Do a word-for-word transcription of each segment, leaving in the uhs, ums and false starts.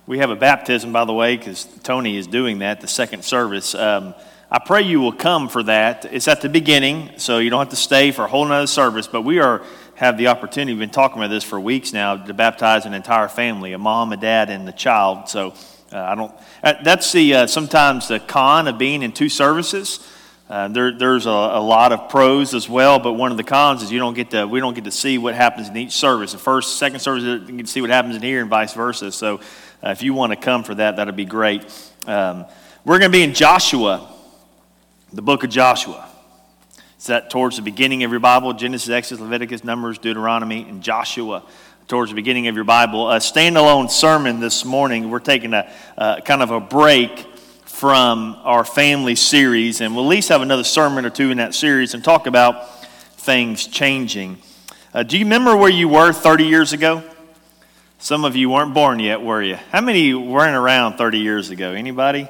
We have a baptism, by the way, because Tony is doing that, the second service. Um, I pray you will come for that. It's at the beginning, so you don't have to stay for a whole nother service, but we are have the opportunity, we've been talking about this for weeks now, to baptize an entire family, a mom, a dad, and the child. So uh, I don't, that's the, uh, sometimes the con of being in two services. Uh, there, there's a, a lot of pros as well, but one of the cons is you don't get to, we don't get to see what happens in each service. The first, second service, you get to see what happens in here and vice versa. So uh, if you want to come for that, that'd be great. Um, we're going to be in Joshua, the book of Joshua. It's that towards the beginning of your Bible, Genesis, Exodus, Leviticus, Numbers, Deuteronomy, and Joshua. Towards the beginning of your Bible. A standalone sermon this morning. We're taking a uh, kind of a break from our family series, and we'll at least have another sermon or two in that series and talk about things changing. Uh, do you remember where you were thirty years ago? Some of you weren't born yet, were you? How many weren't around thirty years ago? Anybody?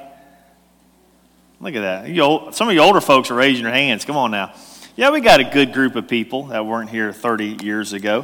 Look at that. You old, some of you older folks are raising your hands. Come on now. Yeah, we got a good group of people that weren't here thirty years ago.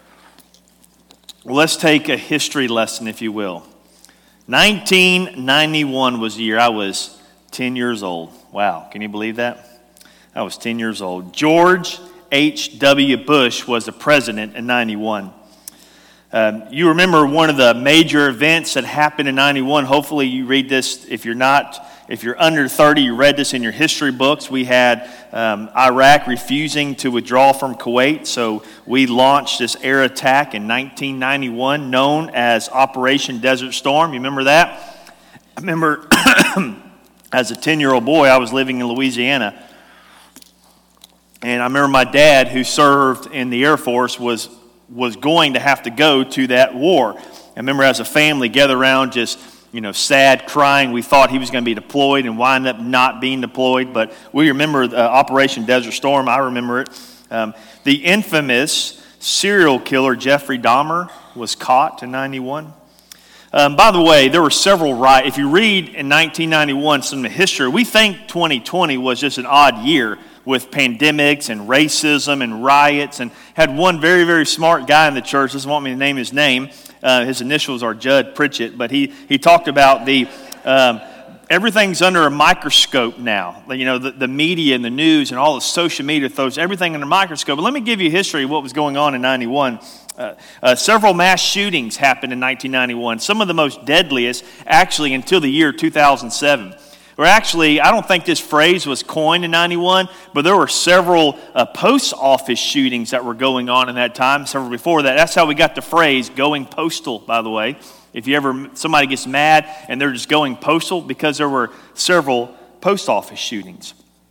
Well, let's take a history lesson, if you will. nineteen ninety-one was the year I was ten years old. Wow, can you believe that? I was ten years old. George H W. Bush was the president in ninety-one. Um, you remember one of the major events that happened in ninety-one. Hopefully you read this. If you're not, if you're under thirty, you read this in your history books. We had um, Iraq refusing to withdraw from Kuwait, so we launched this air attack in nineteen ninety-one known as Operation Desert Storm. You remember that? I remember as a ten-year-old boy, I was living in Louisiana, and I remember my dad, who served in the Air Force, was was going to have to go to that war. I remember as a family gathered around just, you know, sad, crying. We thought he was going to be deployed and wind up not being deployed, but we remember uh, Operation Desert Storm. I remember it. Um, the infamous serial killer Jeffrey Dahmer was caught in ninety-one. Um, by the way, there were several riots. If you read in nineteen ninety-one some of the history, we think twenty twenty was just an odd year with pandemics and racism and riots, and had one very, very smart guy in the church, doesn't want me to name his name, uh, his initials are Judd Pritchett, but he, he talked about the, um, everything's under a microscope now. You know, the, the media and the news and all the social media throws everything under a microscope. But let me give you a history of what was going on in ninety-one. Uh, uh, several mass shootings happened in nineteen ninety-one, some of the most deadliest actually until the year two thousand seven. Or actually, I don't think this phrase was coined in ninety-one, but there were several uh, post office shootings that were going on in that time, several before that. That's how we got the phrase going postal, by the way. If you ever, somebody gets mad and they're just going postal, because there were several post office shootings.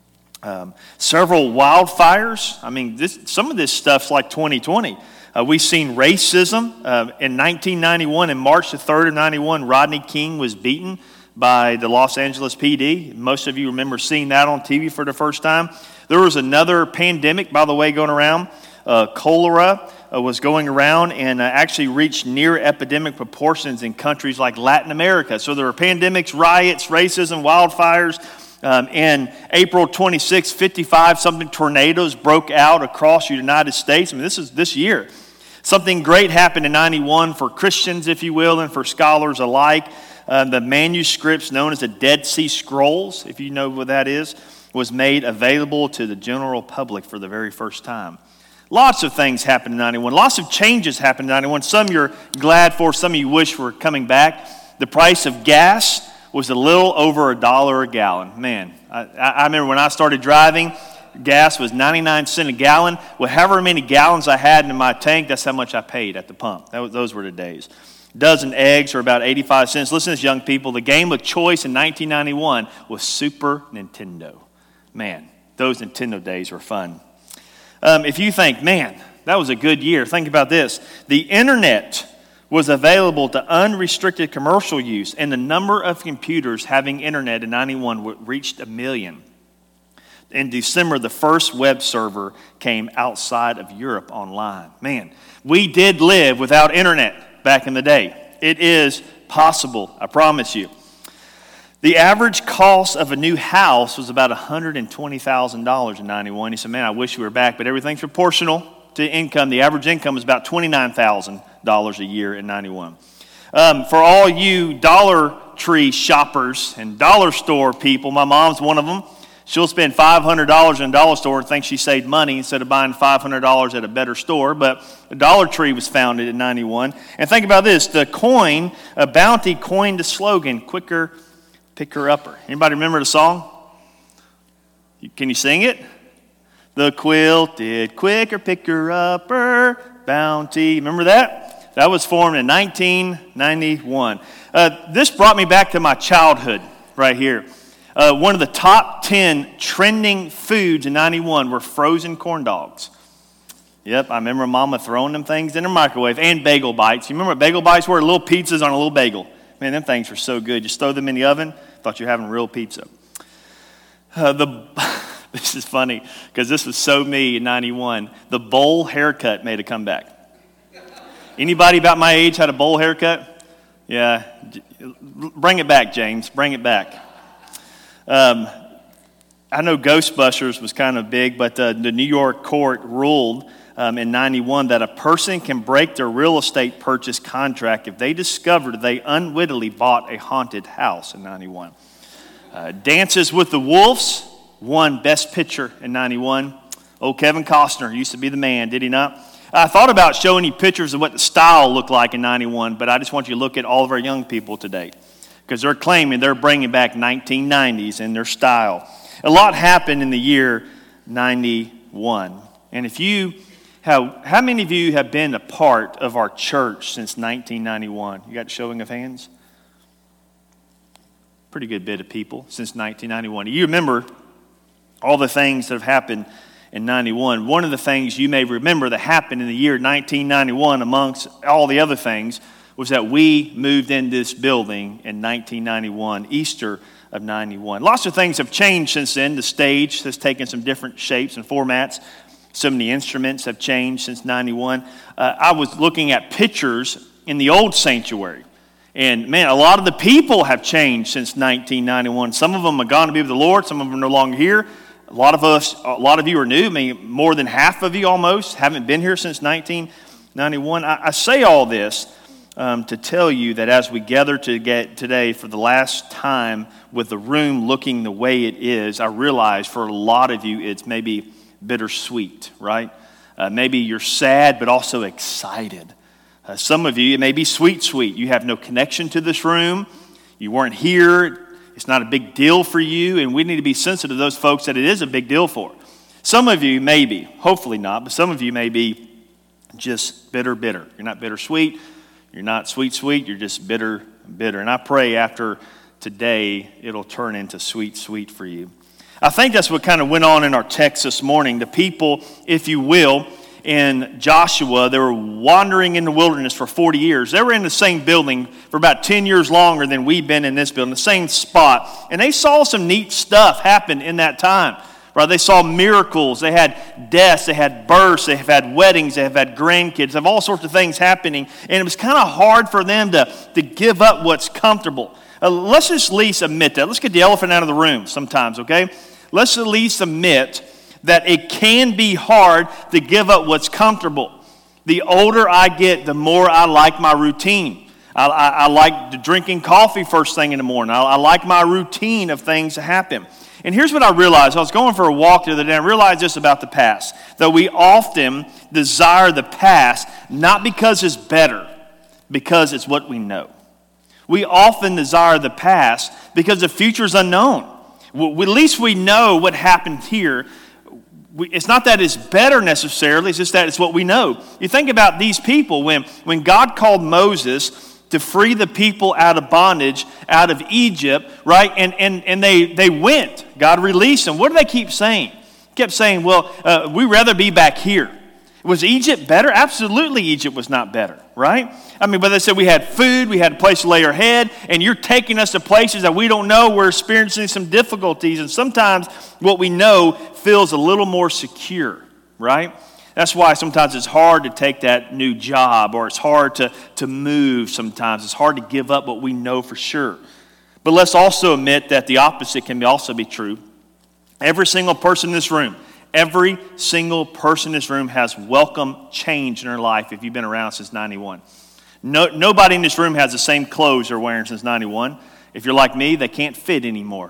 Um, several wildfires. I mean, this, some of this stuff's like twenty twenty. Uh, we've seen racism. Uh, in nineteen ninety-one, in March the third of ninety-one, Rodney King was beaten by the Los Angeles P D. Most of you remember seeing that on T V for the first time. There was another pandemic, by the way, going around. Uh, cholera uh, was going around and uh, actually reached near epidemic proportions in countries like Latin America. So there were pandemics, riots, racism, wildfires. Um, in April twenty-sixth, fifty-five something tornadoes broke out across the United States. I mean, this is this year. Something great happened in ninety-one for Christians, if you will, and for scholars alike. Uh, the manuscripts known as the Dead Sea Scrolls, if you know what that is, was made available to the general public for the very first time. Lots of things happened in ninety-one. Lots of changes happened in ninety-one. Some you're glad for, some you wish were coming back. The price of gas was a little over a dollar a gallon. Man, I, I remember when I started driving, gas was ninety-nine cents a gallon. Well, however many gallons I had in my tank, that's how much I paid at the pump. That was, those were the days. Dozen eggs are about eighty-five cents. Listen to this, young people. The game of choice in nineteen ninety-one was Super Nintendo. Man, those Nintendo days were fun. Um, if you think, man, that was a good year, think about this. The internet was available to unrestricted commercial use, and the number of computers having internet in ninety-one reached a million. In December, the first web server came outside of Europe online. Man, we did live without internet back in the day. It is possible, I promise you. The average cost of a new house was about one hundred twenty thousand dollars in ninety-one. He said, man, I wish we were back, but everything's proportional to income. The average income was about twenty-nine thousand dollars a year in ninety-one. Um, for all you Dollar Tree shoppers and dollar store people, my mom's one of them. She'll spend five hundred dollars in a dollar store and think she saved money instead of buying five hundred dollars at a better store. But the Dollar Tree was founded in ninety-one. And think about this, the coin, a Bounty coined the slogan, quicker, picker upper. Anybody remember the song? Can you sing it? The quilted quicker picker upper Bounty. Remember that? That was formed in nineteen ninety-one. Uh, this brought me back to my childhood right here. Uh, one of the top ten trending foods in ninety-one were frozen corn dogs. Yep, I remember Mama throwing them things in her microwave, and bagel bites. You remember what bagel bites were? Little pizzas on a little bagel. Man, them things were so good. Just throw them in the oven. Thought you were having real pizza. Uh, the This is funny because this was so me in ninety-one. The bowl haircut made a comeback. Anybody about my age had a bowl haircut? Yeah. Bring it back, James. Bring it back. Um, I know Ghostbusters was kind of big, but uh, the New York court ruled um, in ninety-one that a person can break their real estate purchase contract if they discovered they unwittingly bought a haunted house in ninety-one. Uh, Dances with the Wolves won Best Picture in ninety-one. Old Kevin Costner used to be the man, did he not? I thought about showing you pictures of what the style looked like in ninety-one, but I just want you to look at all of our young people today, because they're claiming they're bringing back nineteen nineties in their style. A lot happened in the year ninety-one. And if you have, how many of you have been a part of our church since nineteen ninety-one? You got a showing of hands? Pretty good bit of people since nineteen ninety-one. You remember all the things that have happened in ninety-one. One of the things you may remember that happened in the year nineteen ninety-one, amongst all the other things, was that we moved in this building in nineteen ninety-one, Easter of ninety-one. Lots of things have changed since then. The stage has taken some different shapes and formats. Some of the instruments have changed since ninety-one. Uh, I was looking at pictures in the old sanctuary. And man, a lot of the people have changed since nineteen ninety-one. Some of them have gone to be with the Lord. Some of them are no longer here. A lot of us, a lot of you are new. I mean, more than half of you almost haven't been here since nineteen ninety-one. I, I say all this Um, to tell you that as we gather to get today for the last time with the room looking the way it is, I realize for a lot of you it's maybe bittersweet, right? Uh, maybe you're sad but also excited. Uh, some of you, it may be sweet, sweet. You have no connection to this room. You weren't here. It's not a big deal for you, and we need to be sensitive to those folks that it is a big deal for. Some of you maybe, hopefully not, but some of you may be just bitter, bitter. You're not bittersweet. You're not sweet, sweet. You're just bitter, bitter. And I pray after today, it'll turn into sweet, sweet for you. I think that's what kind of went on in our text this morning. The people, if you will, in Joshua, they were wandering in the wilderness for forty years. They were in the same building for about ten years longer than we've been in this building, the same spot. And they saw some neat stuff happen in that time. Right? They saw miracles, they had deaths, they had births, they have had weddings, they have had grandkids, they have all sorts of things happening. And it was kind of hard for them to, to give up what's comfortable. Uh, let's just at least admit that. Let's get the elephant out of the room sometimes, okay? Let's at least admit that it can be hard to give up what's comfortable. The older I get, the more I like my routine. I, I, I like drinking coffee first thing in the morning. I, I like my routine of things to happen. And here's what I realized. I was going for a walk the other day and I realized this about the past. That we often desire the past not because it's better, because it's what we know. We often desire the past because the future is unknown. We, at least we know what happened here. We, it's not that it's better necessarily, it's just that it's what we know. You think about these people, when, when God called Moses to free the people out of bondage, out of Egypt, right? And and and they they went. God released them. What do they keep saying? Kept saying, well, uh, we'd rather be back here. Was Egypt better? Absolutely, Egypt was not better, right? I mean, but they said we had food, we had a place to lay our head, and you're taking us to places that we don't know. We're experiencing some difficulties, and sometimes what we know feels a little more secure, right? That's why sometimes it's hard to take that new job, or it's hard to, to move sometimes. It's hard to give up what we know for sure. But let's also admit that the opposite can also be true. Every single person in this room, every single person in this room has welcomed change in their life if you've been around since ninety-one. No, nobody in this room has the same clothes they're wearing since ninety-one. If you're like me, they can't fit anymore.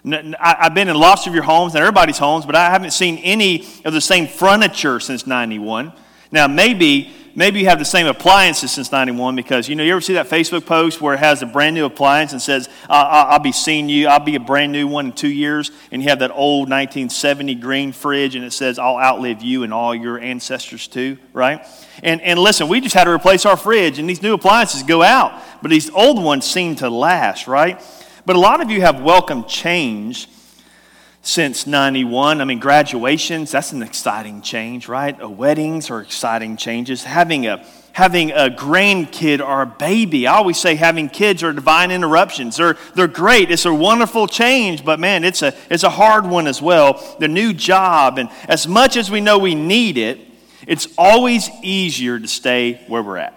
I've been in lots of your homes, and everybody's homes, but I haven't seen any of the same furniture since ninety-one. Now, maybe maybe you have the same appliances since ninety-one because, you know, you ever see that Facebook post where it has a brand new appliance and says, I'll, I'll be seeing you, I'll be a brand new one in two years, and you have that old nineteen seventy green fridge, and it says, I'll outlive you and all your ancestors too, right? And, and listen, we just had to replace our fridge, and these new appliances go out, but these old ones seem to last, right? But a lot of you have welcomed change since ninety-one. I mean, graduations, that's an exciting change, right? Uh, weddings are exciting changes. Having a having a grandkid or a baby. I always say having kids are divine interruptions. They're they're great. It's a wonderful change, but man, it's a it's a hard one as well. The new job, and as much as we know we need it, it's always easier to stay where we're at.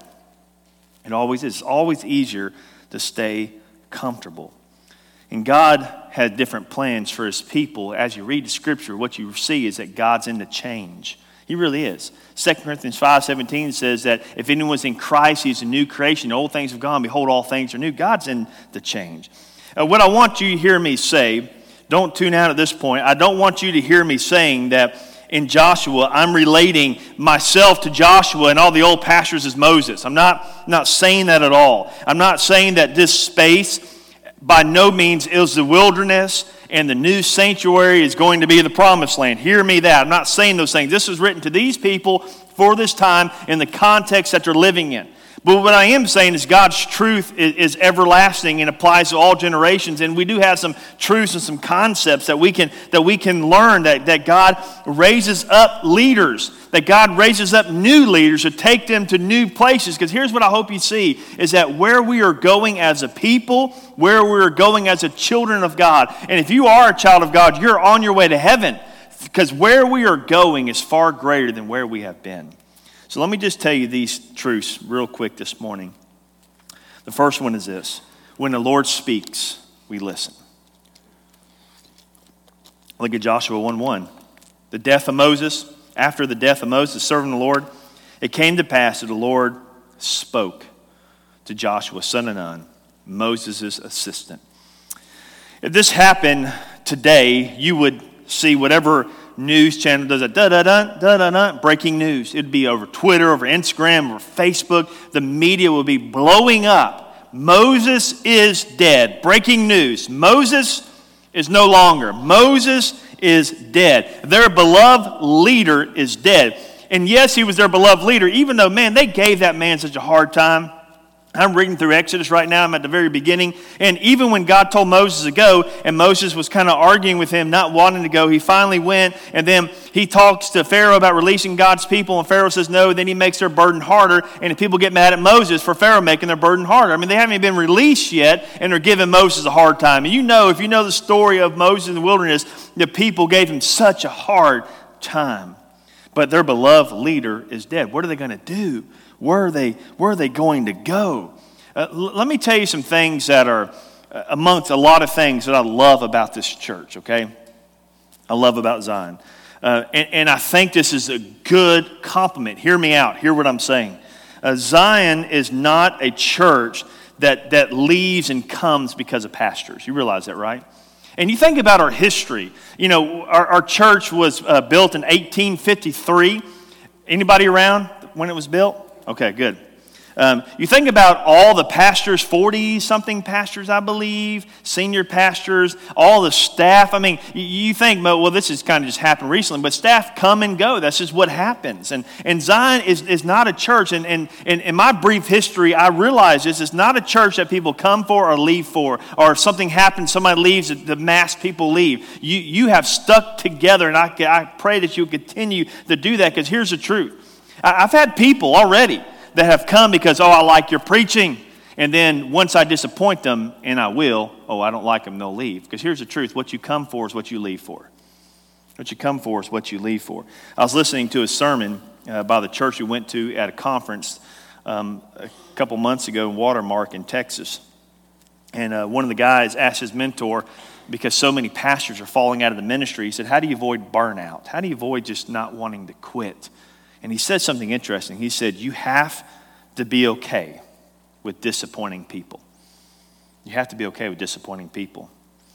It always is. It's always easier to stay comfortable. And God had different plans for his people. As you read the scripture, what you see is that God's into change. He really is. Second Corinthians five seventeen says that if anyone's in Christ, he's a new creation. Old things have gone. Behold, all things are new. God's into change. Uh, what I want you to hear me say, don't tune out at this point. I don't want you to hear me saying that in Joshua, I'm relating myself to Joshua and all the old pastors as Moses. I'm not, not saying that at all. I'm not saying that this space by no means is the wilderness and the new sanctuary is going to be the promised land. Hear me that. I'm not saying those things. This is written to these people for this time in the context that they're living in. But what I am saying is God's truth is, is everlasting and applies to all generations. And we do have some truths and some concepts that we can that we can learn, that, that God raises up leaders, that God raises up new leaders to take them to new places. Because here's what I hope you see, is that where we are going as a people, where we're going as a children of God, and if you are a child of God, you're on your way to heaven. Because where we are going is far greater than where we have been. So let me just tell you these truths real quick this morning. The first one is this. When the Lord speaks, we listen. Look at Joshua one one. The death of Moses, after the death of Moses, serving the Lord, it came to pass that the Lord spoke to Joshua, son of Nun, Moses' assistant. If this happened today, you would see whatever news channel does a da-da-da, da-da-da, breaking news. It'd be over Twitter, over Instagram, over Facebook. The media would be blowing up. Moses is dead. Breaking news. Moses is no longer. Moses is dead. Their beloved leader is dead. And yes, he was their beloved leader, even though, man, they gave that man such a hard time. I'm reading through Exodus right now. I'm at the very beginning. And even when God told Moses to go, and Moses was kind of arguing with him, not wanting to go, he finally went. And then he talks to Pharaoh about releasing God's people. And Pharaoh says no. Then he makes their burden harder. And the people get mad at Moses for Pharaoh making their burden harder. I mean, they haven't even been released yet, and they're giving Moses a hard time. And you know, if you know the story of Moses in the wilderness, the people gave him such a hard time. But their beloved leader is dead. What are they going to do? Where are they, where are they going to go? Uh, l- let me tell you some things that are uh, amongst a lot of things that I love about this church, okay? I love about Zion. Uh, and, and I think this is a good compliment. Hear me out. Hear what I'm saying. Uh, Zion is not a church that, that leaves and comes because of pastors. You realize that, right? And you think about our history. You know, our, our church was uh, built in eighteen fifty-three. Anybody around when it was built? Okay, good. Um, you think about all the pastors, forty-something pastors, I believe, senior pastors, all the staff. I mean, you, you think, well, this has kind of just happened recently, but staff come and go. That's just what happens. And and Zion is, is not a church. And, and, and in my brief history, I realize this is not a church that people come for or leave for, or if something happens, somebody leaves, the mass people leave. You, you have stuck together, and I, I pray that you continue to do that, because here's the truth. I, I've had people already that have come because, oh, I like your preaching. And then once I disappoint them, and I will, oh, I don't like them, they'll leave. Because here's the truth. What you come for is what you leave for. What you come for is what you leave for. I was listening to a sermon uh, by the church we went to at a conference um, a couple months ago in Watermark in Texas. And uh, one of the guys asked his mentor, because so many pastors are falling out of the ministry, he said, how do you avoid burnout? How do you avoid just not wanting to quit? And he said something interesting. He said, you have to be okay with disappointing people. You have to be okay with disappointing people.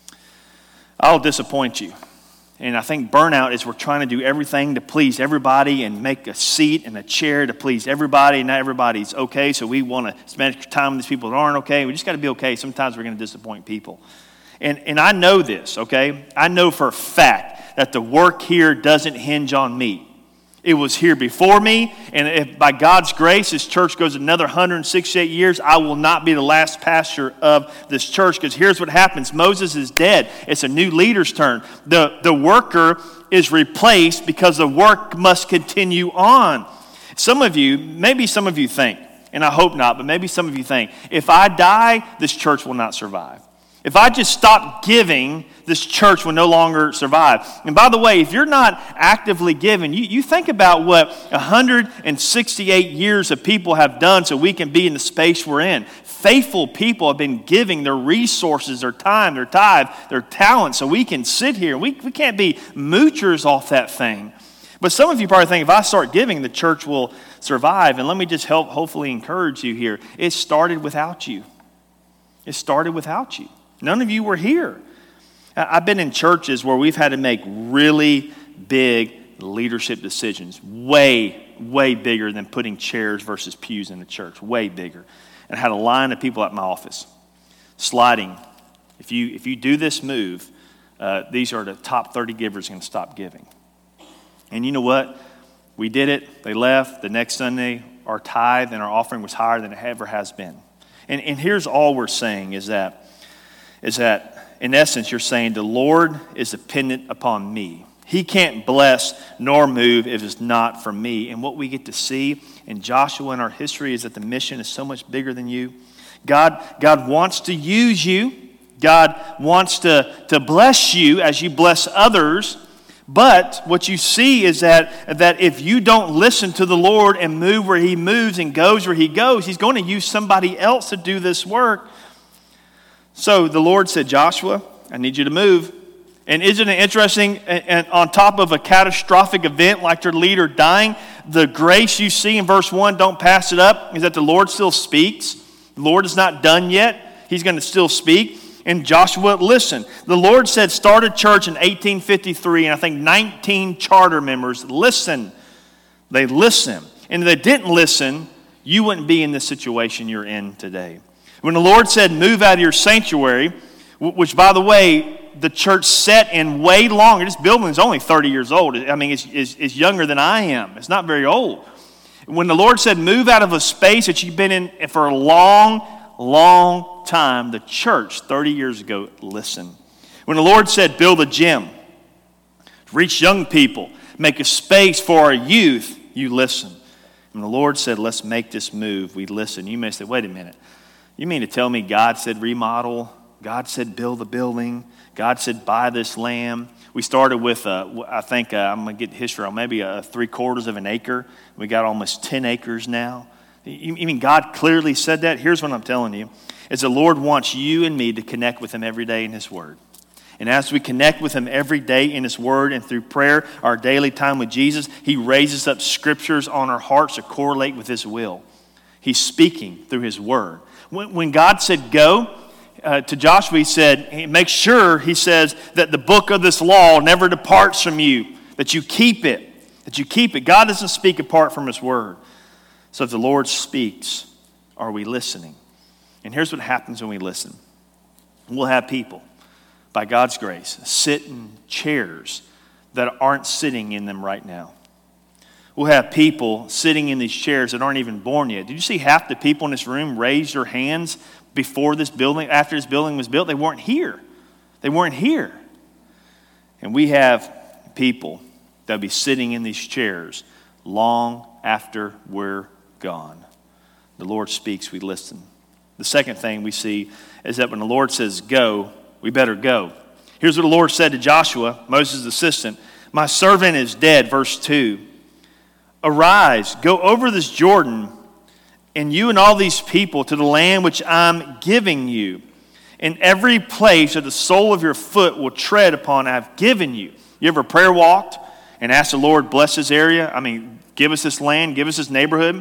I'll disappoint you. And I think burnout is we're trying to do everything to please everybody and make a seat and a chair to please everybody. And not everybody's okay, so we want to spend extra time with these people that aren't okay. We just got to be okay. Sometimes we're going to disappoint people. And, and I know this, okay? I know for a fact that the work here doesn't hinge on me. It was here before me, and if by God's grace this church goes another one hundred sixty-eight years, I will not be the last pastor of this church, because here's what happens. Moses is dead. It's a new leader's turn. The, the worker is replaced because the work must continue on. Some of you, maybe some of you think, and I hope not, but maybe some of you think, if I die, this church will not survive. If I just stop giving, this church will no longer survive. And by the way, if you're not actively giving, you, you think about what one hundred sixty-eight years of people have done so we can be in the space we're in. Faithful people have been giving their resources, their time, their tithe, their talent, so we can sit here. We, we can't be moochers off that thing. But some of you probably think if I start giving, the church will survive. And let me just help hopefully encourage you here. It started without you. It started without you. None of you were here. I've been in churches where we've had to make really big leadership decisions, way, way bigger than putting chairs versus pews in the church, way bigger. And I had a line of people at my office, sliding. If you if you do this move, uh, these are the top thirty givers going to stop giving. And you know what? We did it. They left. The next Sunday, our tithe and our offering was higher than it ever has been. And, and here's all we're saying is that is that, in essence, you're saying the Lord is dependent upon me. He can't bless nor move if it's not from me. And what we get to see in Joshua and our history is that the mission is so much bigger than you. God, God wants to use you. God wants to, to bless you as you bless others. But what you see is that, that if you don't listen to the Lord and move where He moves and goes where He goes, He's going to use somebody else to do this work. So the Lord said, Joshua, I need you to move. And isn't it interesting, and on top of a catastrophic event like your leader dying, the grace you see in verse one, don't pass it up, is that the Lord still speaks. The Lord is not done yet. He's going to still speak. And Joshua, listen. The Lord said, start a church in eighteen fifty-three, and I think nineteen charter members listen. They listen. And if they didn't listen, you wouldn't be in the situation you're in today. When the Lord said, move out of your sanctuary, which, by the way, the church set in way longer. This building is only thirty years old. I mean, it's, it's, it's younger than I am. It's not very old. When the Lord said, move out of a space that you've been in for a long, long time, the church thirty years ago listened. When the Lord said, build a gym, reach young people, make a space for our youth, you listen. When the Lord said, let's make this move, we listen. You may say, wait a minute. You mean to tell me God said remodel? God said build a building? God said buy this land? We started with, uh, I think, uh, I'm going to get history on maybe a three quarters of an acre. We got almost ten acres now. You, you mean God clearly said that? Here's what I'm telling you. Is the Lord wants you and me to connect with Him every day in His Word. And as we connect with Him every day in His Word and through prayer, our daily time with Jesus, He raises up scriptures on our hearts to correlate with His will. He's speaking through His Word. When, when God said go uh, to Joshua, He said, make sure, He says, that the book of this law never departs from you, that you keep it, that you keep it. God doesn't speak apart from His Word. So if the Lord speaks, are we listening? And here's what happens when we listen. We'll have people, by God's grace, sit in chairs that aren't sitting in them right now. We'll have people sitting in these chairs that aren't even born yet. Did you see half the people in this room raise their hands before this building, after this building was built? They weren't here. They weren't here. And we have people that'll be sitting in these chairs long after we're gone. The Lord speaks, we listen. The second thing we see is that when the Lord says go, we better go. Here's what the Lord said to Joshua, Moses' assistant. My servant is dead, verse two. Arise, go over this Jordan, and you and all these people to the land which I'm giving you. In every place that the sole of your foot will tread upon, I've given you. You ever prayer walked and asked the Lord, bless this area? I mean, give us this land, give us this neighborhood.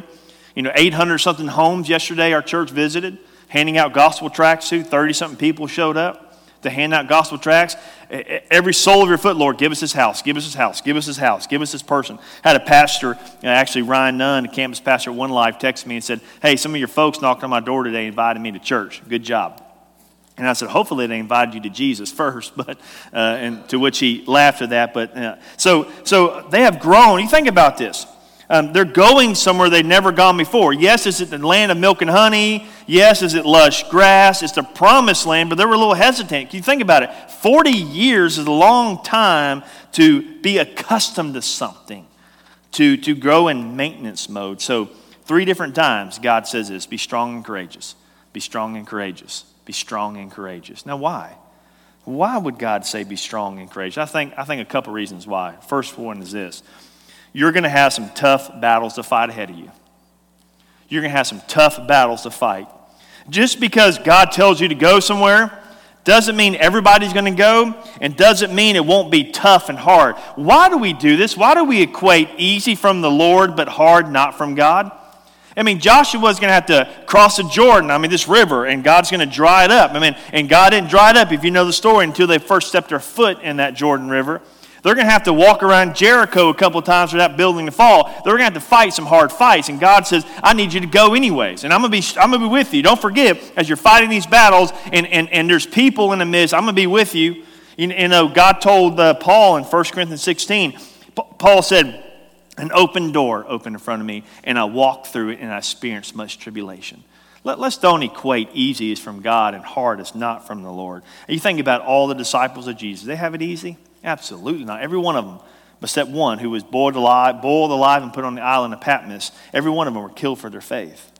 You know, eight hundred something homes yesterday our church visited, handing out gospel tracts to. thirty something people showed up to hand out gospel tracts. Every sole of your foot, Lord, give us this house, give us this house, give us this house, give us this person. Had a pastor, actually Ryan Nunn, a campus pastor at One Life, texted me and said, hey, some of your folks knocked on my door today and invited me to church. Good job. And I said, hopefully they invited you to Jesus first, but uh, and to which he laughed at that. But uh, so so they have grown. You think about this. Um, they're going somewhere they've never gone before. Yes, is it the land of milk and honey? Yes, is it lush grass? It's the promised land, but they were a little hesitant. Can you think about it? forty years is a long time to be accustomed to something, to, to grow in maintenance mode. So three different times God says this: be strong and courageous, be strong and courageous, be strong and courageous. Now why? Why would God say be strong and courageous? I think, I think a couple reasons why. First one is this. You're going to have some tough battles to fight ahead of you. You're going to have some tough battles to fight. Just because God tells you to go somewhere doesn't mean everybody's going to go, and doesn't mean it won't be tough and hard. Why do we do this? Why do we equate easy from the Lord but hard not from God? I mean, Joshua's going to have to cross the Jordan, I mean, this river, and God's going to dry it up. I mean, and God didn't dry it up, if you know the story, until they first stepped their foot in that Jordan River. They're going to have to walk around Jericho a couple of times for that building to fall. They're going to have to fight some hard fights. And God says, I need you to go anyways. And I'm going to be, I'm going to be with you. Don't forget, as you're fighting these battles and, and, and there's people in the midst, I'm going to be with you. You, you know, God told uh, Paul in First Corinthians sixteen, P- Paul said, an open door opened in front of me, and I walked through it, and I experienced much tribulation. Let, let's don't equate easy as from God and hard as not from the Lord. And you think about all the disciples of Jesus. They have it easy? Absolutely not. Every one of them, except one who was boiled alive, boiled alive and put on the island of Patmos, every one of them were killed for their faith.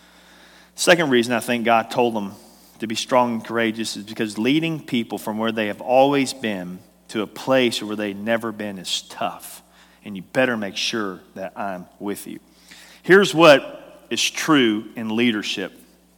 Second reason I think God told them to be strong and courageous is because leading people from where they have always been to a place where they've never been is tough. And you better make sure that I'm with you. Here's what is true in leadership.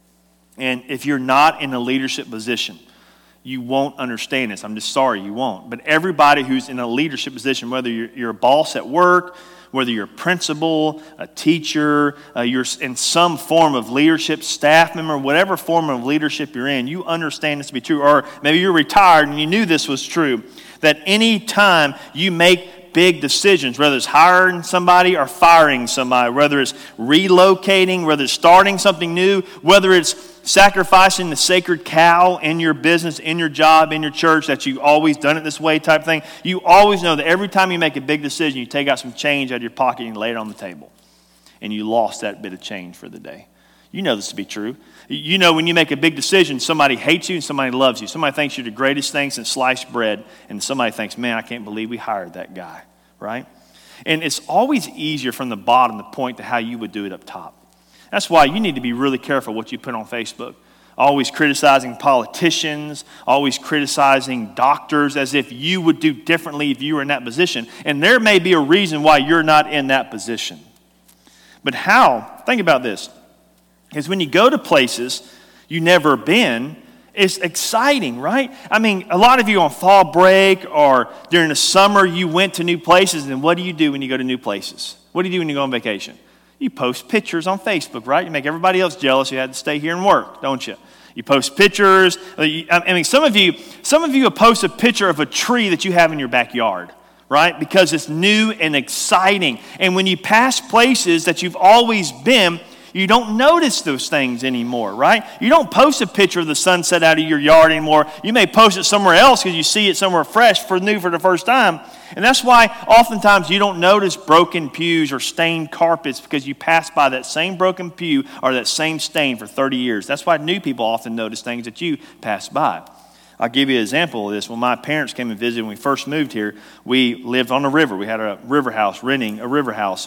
And if you're not in a leadership position, you won't understand this. I'm just sorry you won't. But everybody who's in a leadership position, whether you're, you're a boss at work, whether you're a principal, a teacher, uh, you're in some form of leadership, staff member, whatever form of leadership you're in, you understand this to be true. Or maybe you're retired and you knew this was true, that any time you make big decisions, whether it's hiring somebody or firing somebody, whether it's relocating, whether it's starting something new, whether it's sacrificing the sacred cow in your business, in your job, in your church, that you've always done it this way type thing, you always know that every time you make a big decision, you take out some change out of your pocket and lay it on the table. And you lost that bit of change for the day. You know this to be true. You know when you make a big decision, somebody hates you and somebody loves you. Somebody thinks you're the greatest thing since sliced bread, and somebody thinks, man, I can't believe we hired that guy, right? And it's always easier from the bottom to point to how you would do it up top. That's why you need to be really careful what you put on Facebook. Always criticizing politicians, always criticizing doctors as if you would do differently if you were in that position. And there may be a reason why you're not in that position. But how? Think about this. Because when you go to places you've never been, it's exciting, right? I mean, a lot of you on fall break or during the summer, you went to new places. And what do you do when you go to new places? What do you do when you go on vacation? You post pictures on Facebook, right? You make everybody else jealous. You had to stay here and work, don't you? You post pictures. I mean, some of you, some of you will post a picture of a tree that you have in your backyard, right? Because it's new and exciting. And when you pass places that you've always been, you don't notice those things anymore, right? You don't post a picture of the sunset out of your yard anymore. You may post it somewhere else because you see it somewhere fresh, for new for the first time. And that's why oftentimes you don't notice broken pews or stained carpets, because you pass by that same broken pew or that same stain for thirty years. That's why new people often notice things that you pass by. I'll give you an example of this. When my parents came and visited when we first moved here, we lived on a river. We had a river house, renting a river house.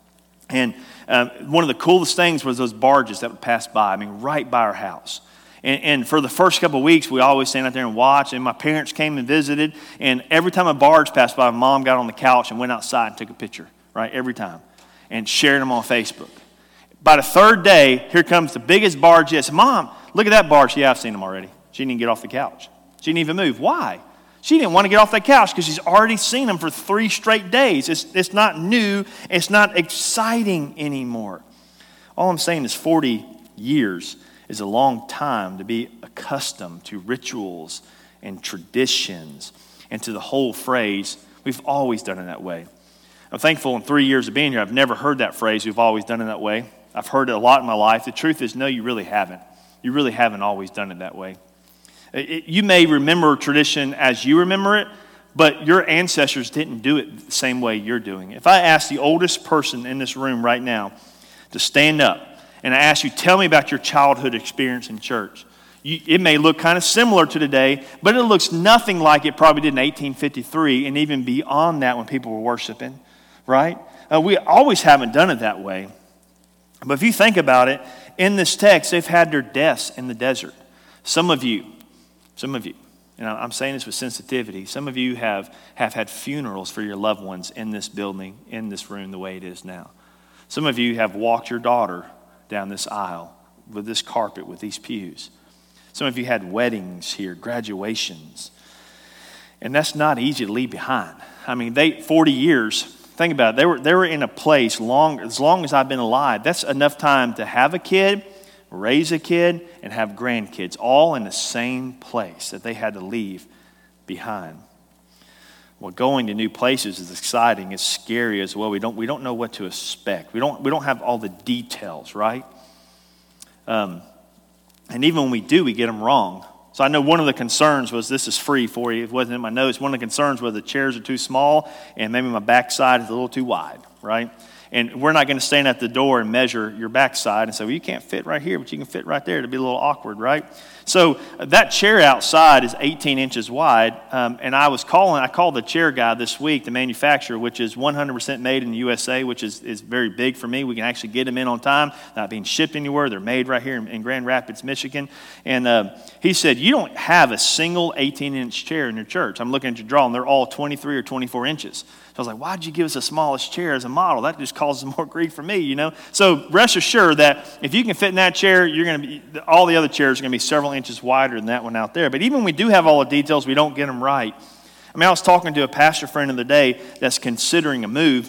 And um, one of the coolest things was those barges that would pass by, I mean, right by our house. And, and for the first couple of weeks, we always stand out there and watch. And my parents came and visited. And every time a barge passed by, my mom got on the couch and went outside and took a picture, right, every time. And shared them on Facebook. By the third day, here comes the biggest barge yet. I said, Mom, look at that barge. Yeah, I've seen them already. She didn't even get off the couch. She didn't even move. Why? She didn't want to get off that couch because she's already seen them for three straight days. It's, it's not new. It's not exciting anymore. All I'm saying is forty years is a long time to be accustomed to rituals and traditions and to the whole phrase, we've always done it that way. I'm thankful in three years of being here, I've never heard that phrase, we've always done it that way. I've heard it a lot in my life. The truth is, no, you really haven't. You really haven't always done it that way. It, you may remember tradition as you remember it, but your ancestors didn't do it the same way you're doing it. If I ask the oldest person in this room right now to stand up, and I ask you, tell me about your childhood experience in church. You, it may look kind of similar to today, but it looks nothing like it probably did in eighteen fifty-three and even beyond that when people were worshiping, right? Uh, we always haven't done it that way. But if you think about it, in this text, they've had their deaths in the desert. Some of you, some of you, and I'm saying this with sensitivity, some of you have, have had funerals for your loved ones in this building, in this room, the way it is now. Some of you have walked your daughter down this aisle with this carpet, with these pews. Some of you had weddings here, graduations. And that's not easy to leave behind. I mean, they forty years, think about it, they were, they were in a place long, as long as I've been alive. That's enough time to have a kid, raise a kid, and have grandkids, all in the same place that they had to leave behind. Well, going to new places is exciting, it's scary as well. We don't, we don't know what to expect. We don't, we don't have all the details, right? Um, and even when we do, we get them wrong. So I know one of the concerns was, this is free for you, it wasn't in my notes, one of the concerns was the chairs are too small and maybe my backside is a little too wide, right? And we're not going to stand at the door and measure your backside and say, well, you can't fit right here, but you can fit right there. It'd be a little awkward, right? So that chair outside is eighteen inches wide, um, and I was calling, I called the chair guy this week, the manufacturer, which is one hundred percent made in the U S A, which is, is very big for me. We can actually get them in on time, not being shipped anywhere. They're made right here in, in Grand Rapids, Michigan. And uh, he said, you don't have a single eighteen-inch chair in your church. I'm looking at your drawing. They're all twenty-three or twenty-four inches. So I was like, why'd you give us the smallest chair as a model? That just causes more grief for me, you know? So rest assured that if you can fit in that chair, you're going to be, all the other chairs are going to be several inches wider than that one out there. But even when we do have all the details, we don't get them right. I mean, I was talking to a pastor friend of the day that's considering a move,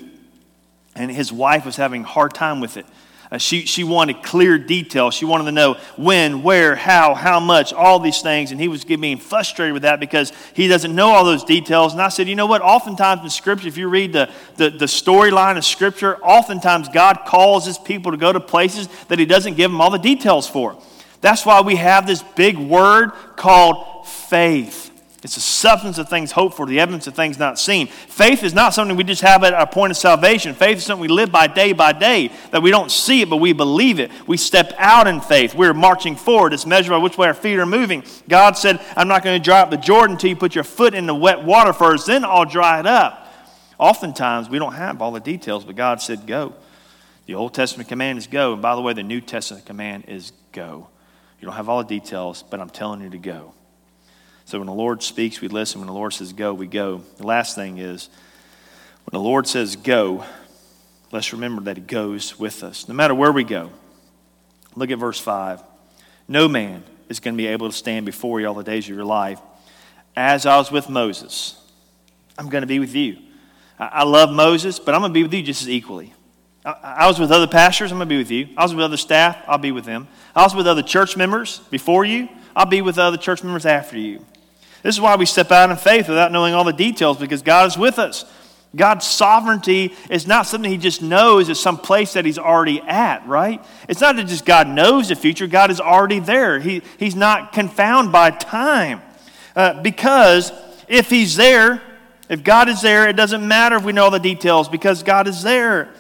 and his wife was having a hard time with it. Uh, she, she wanted clear details. She wanted to know when, where, how, how much, all these things. And he was being frustrated with that because he doesn't know all those details. And I said, you know what? Oftentimes in Scripture, if you read the, the, the storyline of Scripture, oftentimes God calls his people to go to places that he doesn't give them all the details for. That's why we have this big word called faith. It's the substance of things hoped for, the evidence of things not seen. Faith is not something we just have at our point of salvation. Faith is something we live by day by day, that we don't see it, but we believe it. We step out in faith. We're marching forward. It's measured by which way our feet are moving. God said, I'm not going to dry up the Jordan until you put your foot in the wet water first, then I'll dry it up. Oftentimes, we don't have all the details, but God said, go. The Old Testament command is go. And by the way, the New Testament command is go. You don't have all the details, but I'm telling you to go. So when the Lord speaks, we listen. When the Lord says go, we go. The last thing is, when the Lord says go, let's remember that he goes with us. No matter where we go. Look at verse five. No man is going to be able to stand before you all the days of your life. As I was with Moses, I'm going to be with you. I love Moses, but I'm going to be with you just as equally. I was with other pastors, I'm going to be with you. I was with other staff, I'll be with them. I was with other church members before you, I'll be with other church members after you. This is why we step out in faith without knowing all the details, because God is with us. God's sovereignty is not something he just knows, it's some place that he's already at, right? It's not that just God knows the future, God is already there. He, he's not confounded by time. Uh, because if he's there, if God is there, it doesn't matter if we know all the details, because God is there.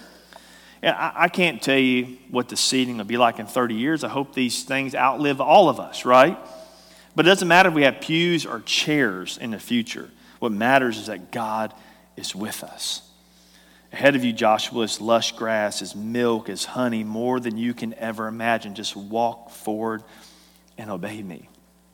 I, I can't tell you what the seating will be like in thirty years. I hope these things outlive all of us, right? But it doesn't matter if we have pews or chairs in the future. What matters is that God is with us. Ahead of you, Joshua, is lush grass, is milk, is honey, more than you can ever imagine. Just walk forward and obey me.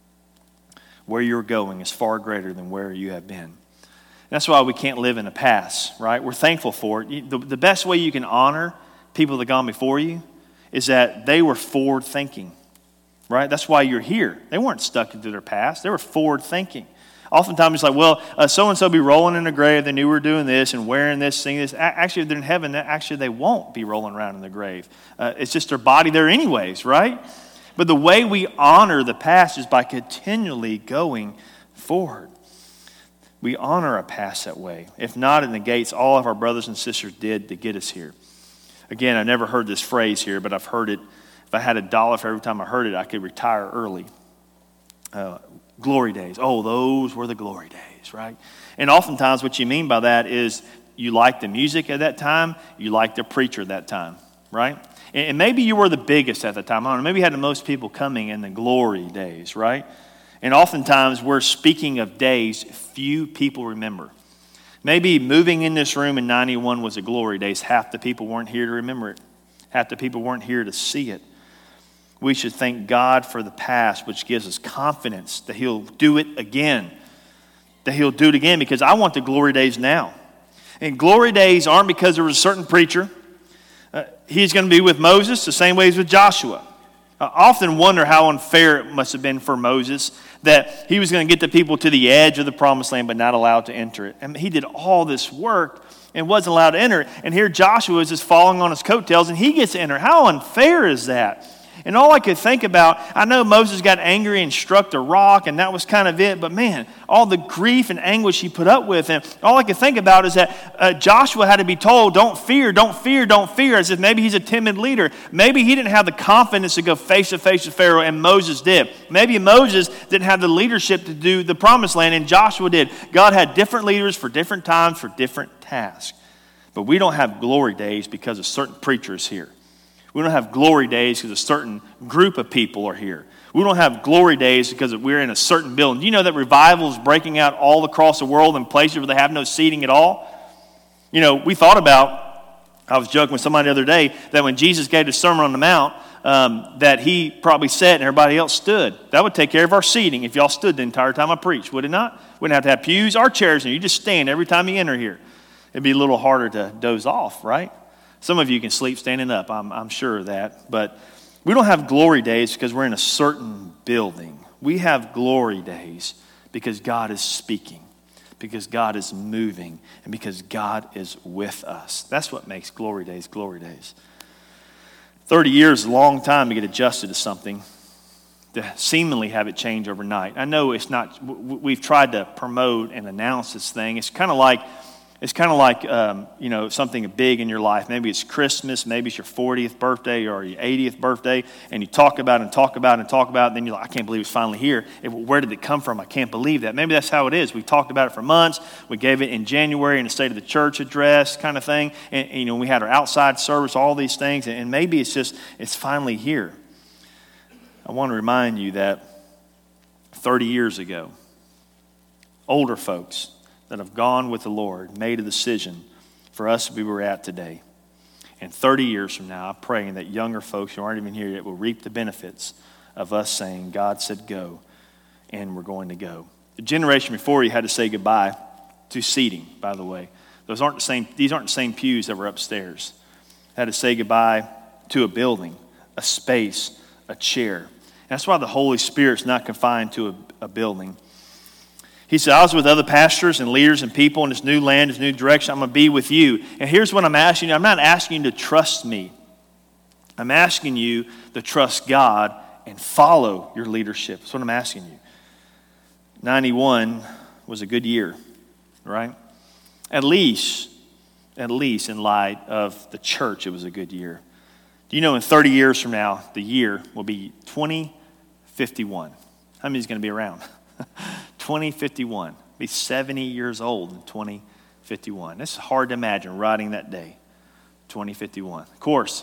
Where you're going is far greater than where you have been. That's why we can't live in the past, right? We're thankful for it. The, the best way you can honor people that have gone before you is that they were forward thinking. Right? That's why you're here. They weren't stuck into their past. They were forward thinking. Oftentimes it's like, well, uh, so-and-so be rolling in the grave. They knew we were doing this and wearing this, singing this. A- actually, if they're in heaven, actually they won't be rolling around in the grave. Uh, it's just their body there anyways, right? But the way we honor the past is by continually going forward. We honor our past that way. If not, it negates all of our brothers and sisters did to get us here. Again, I never heard this phrase here, but I've heard it. If I had a dollar for every time I heard it, I could retire early. Uh, glory days. Oh, those were the glory days, right? And oftentimes what you mean by that is you liked the music at that time, you liked the preacher at that time, right? And, and maybe you were the biggest at the time. I don't know, maybe you had the most people coming in the glory days, right? And oftentimes we're speaking of days few people remember. Maybe moving in this room in ninety-one was a glory days. Half the people weren't here to remember it. Half the people weren't here to see it. We should thank God for the past, which gives us confidence that he'll do it again. That he'll do it again, because I want the glory days now. And glory days aren't because there was a certain preacher. Uh, he's going to be with Moses the same way as with Joshua. I often wonder how unfair it must have been for Moses that he was going to get the people to the edge of the promised land but not allowed to enter it. And he did all this work and wasn't allowed to enter it. And here Joshua is just following on his coattails and he gets to enter. How unfair is that? And all I could think about, I know Moses got angry and struck the rock, and that was kind of it. But man, all the grief and anguish he put up with, and all I could think about is that uh, Joshua had to be told, don't fear, don't fear, don't fear, as if maybe he's a timid leader. Maybe he didn't have the confidence to go face to face with Pharaoh, and Moses did. Maybe Moses didn't have the leadership to do the promised land, and Joshua did. God had different leaders for different times, for different tasks. But we don't have glory days because of certain preachers here. We don't have glory days because a certain group of people are here. We don't have glory days because we're in a certain building. Do you know that revival is breaking out all across the world in places where they have no seating at all? You know, we thought about, I was joking with somebody the other day, that when Jesus gave the Sermon on the Mount, um, that he probably sat and everybody else stood. That would take care of our seating if y'all stood the entire time I preached, would it not? We wouldn't have to have pews or chairs, and you just stand every time you enter here. It'd be a little harder to doze off, right? Some of you can sleep standing up, I'm, I'm sure of that. But we don't have glory days because we're in a certain building. We have glory days because God is speaking, because God is moving, and because God is with us. That's what makes glory days glory days. thirty years is a long time to get adjusted to something, to seemingly have it change overnight. I know it's not, we've tried to promote and announce this thing. It's kind of like, It's kind of like, um, you know, something big in your life. Maybe it's Christmas, maybe it's your fortieth birthday or your eightieth birthday, and you talk about it and talk about it and talk about it, and then you're like, I can't believe it's finally here. It, where did it come from? I can't believe that. Maybe that's how it is. We talked about it for months. We gave it in January in the State of the Church address kind of thing. And, and you know, we had our outside service, all these things, and, and maybe it's just, it's finally here. I want to remind you that thirty years ago, older folks that have gone with the Lord made a decision for us to be where we're at today. And thirty years from now, I'm praying that younger folks who aren't even here yet will reap the benefits of us saying, God said go, and we're going to go. The generation before you had to say goodbye to seating, by the way. Those aren't the same, these aren't the same pews that were upstairs. Had to say goodbye to a building, a space, a chair. And that's why the Holy Spirit's not confined to a, a building. He said, I was with other pastors and leaders and people in this new land, this new direction. I'm going to be with you. And here's what I'm asking you. I'm not asking you to trust me. I'm asking you to trust God and follow your leadership. That's what I'm asking you. ninety-one was a good year, right? At least, at least in light of the church, it was a good year. Do you know in thirty years from now, the year will be twenty fifty-one? How many is going to be around? twenty fifty-one. Be seventy years old in twenty fifty-one. It's hard to imagine writing that day, twenty fifty-one. Of course,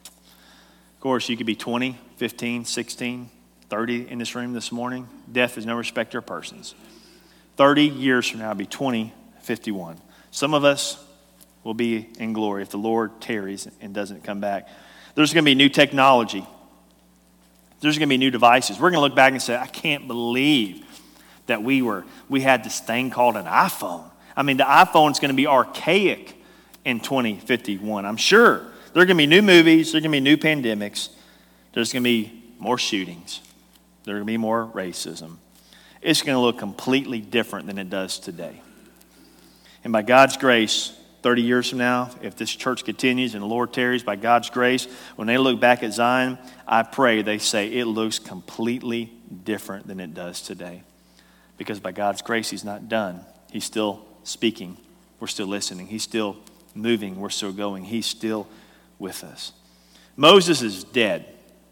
of course, you could be twenty, fifteen, sixteen, thirty in this room this morning. Death is no respecter of persons. thirty years from now, it'll be twenty fifty-one. Some of us will be in glory if the Lord tarries and doesn't come back. There's going to be new technology. There's going to be new devices. We're going to look back and say, I can't believe that we were, we had this thing called an iPhone. I mean, the iPhone is going to be archaic in twenty fifty-one, I'm sure. There are going to be new movies. There are going to be new pandemics. There's going to be more shootings. There are going to be more racism. it's going to look completely different than it does today. And by God's grace, thirty years from now, if this church continues and the Lord tarries, by God's grace, when they look back at Zion, I pray they say it looks completely different than it does today. Because by God's grace, he's not done. He's still speaking. We're still listening. He's still moving. We're still going. He's still with us. Moses is dead.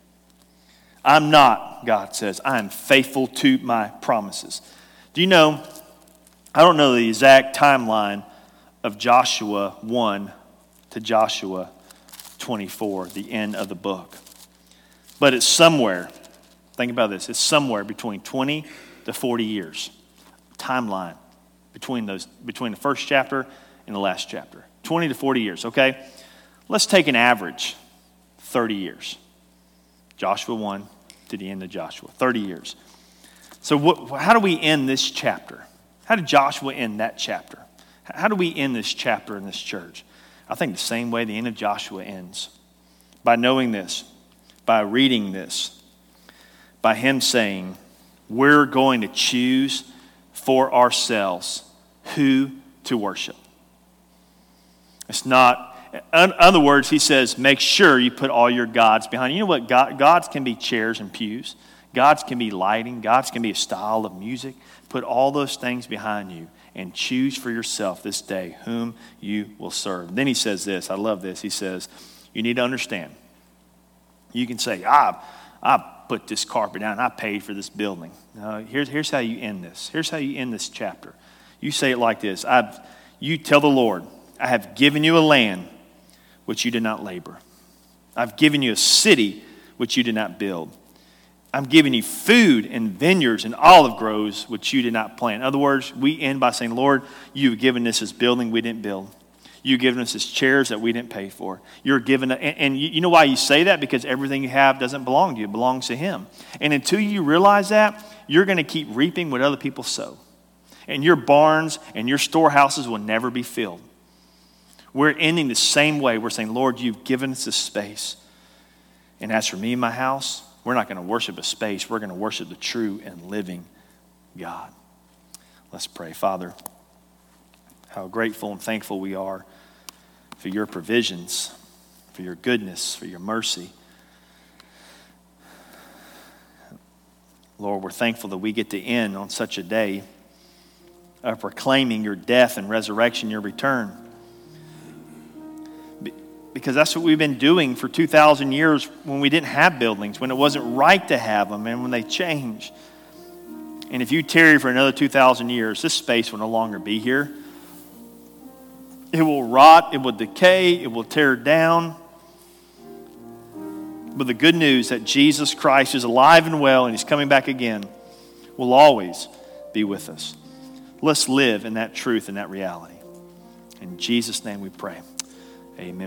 I'm not, God says. I am faithful to my promises. Do you know, I don't know the exact timeline of Joshua one to Joshua twenty-four, the end of the book. But it's somewhere, think about this, it's somewhere between twenty to forty years. Timeline between those, between the first chapter and the last chapter. twenty to forty years, okay? Let's take an average, thirty years. Joshua one to the end of Joshua, thirty years. So what, how do we end this chapter? How did Joshua end that chapter? How do we end this chapter in this church? I think the same way the end of Joshua ends. By knowing this, by reading this, by him saying, we're going to choose for ourselves who to worship. It's not, in other words, he says, make sure you put all your gods behind you. You know what? God, gods can be chairs and pews. Gods can be lighting. Gods can be a style of music. Put all those things behind you and choose for yourself this day whom you will serve. Then he says this. I love this. He says, you need to understand. You can say, I, I put this carpet down. I paid for this building. No, here's, here's how you end this. Here's how you end this chapter. You say it like this. I've, you tell the Lord, I have given you a land which you did not labor. I've given you a city which you did not build. I'm giving you food and vineyards and olive groves which you did not plant. In other words, we end by saying, Lord, you've given us this building we didn't build. You've given us this chairs that we didn't pay for. You're given, and, and you know why you say that? Because everything you have doesn't belong to you. It belongs to him. And until you realize that, you're going to keep reaping what other people sow. And your barns and your storehouses will never be filled. We're ending the same way. We're saying, Lord, you've given us this space. And as for me and my house, we're not going to worship a space. We're going to worship the true and living God. Let's pray. Father, how grateful and thankful we are for your provisions, for your goodness, for your mercy. Lord, we're thankful that we get to end on such a day of proclaiming your death and resurrection, your return. Because that's what we've been doing for two thousand years when we didn't have buildings, when it wasn't right to have them, and when they changed. And if you tarry for another two thousand years, this space will no longer be here. It will rot, it will decay, it will tear down. But the good news that Jesus Christ is alive and well and he's coming back again will always be with us. Let's live in that truth and that reality. In Jesus' name we pray. Amen.